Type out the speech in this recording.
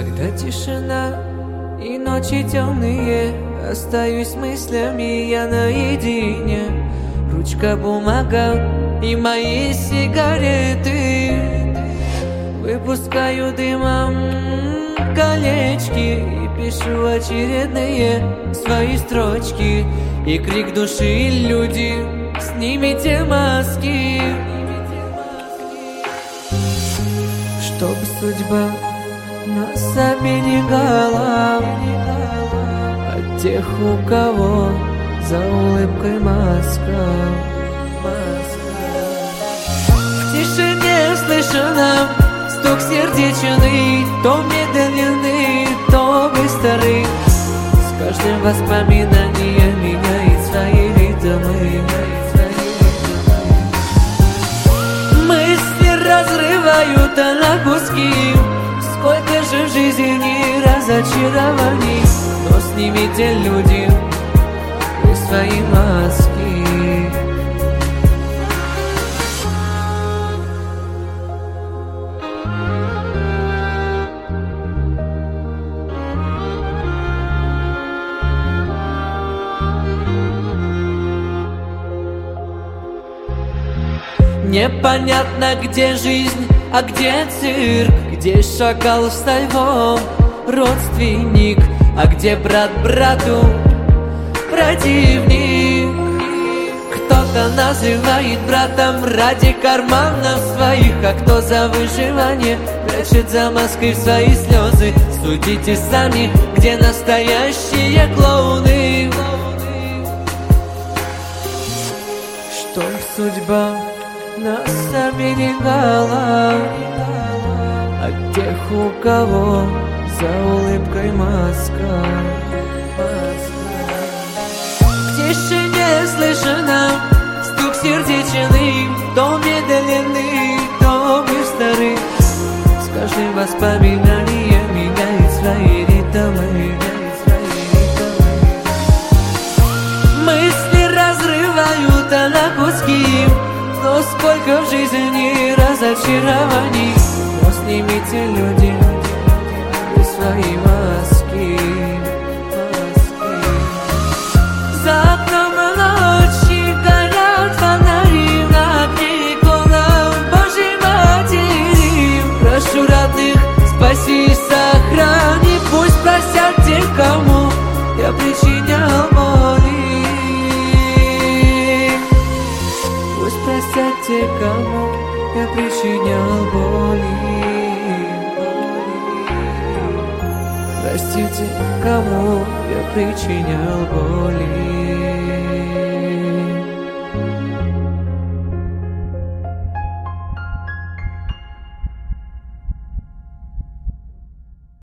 Когда тишина и ночи темные, остаюсь с мыслями я наедине. Ручка, бумага и мои сигареты. Выпускаю дымом колечки и пишу очередные свои строчки. И крик души: люди, снимите маски. Чтоб судьба нас оберегала от тех, у кого за улыбкой маска. В тишине слышно стук сердечный, то медленный, то быстрый. С каждым воспоминанием меняет свои ритмы. Мысли разрывают на куски. Сколько же в жизни разочарований, но снимите, люди, вы свои маски. Непонятно, где жизнь, а где цирк, где шакал со львом родственник, а где брат брату противник. Кто-то называет братом ради карманов своих, а кто за выживание прячет за маской свои слезы. Судите сами, где настоящие клоуны. Что судьба нас оберегала от тех, у кого за улыбкой маска. В тишине слышно стук сердечный, то медленный, то быстрый. С каждым воспоминанием меняет свои ритмы. Мысли разрывают на куски. Но сколько в жизни разочарований, но снимите, люди, вы свои маски. За окном ночи горят фонари над иконам Божьей Матери. Прошу родных, спаси и сохрани, пусть простят те, кому я причинял боли. Простят те, кому я причинял боли. Простите, кому я причинял боли.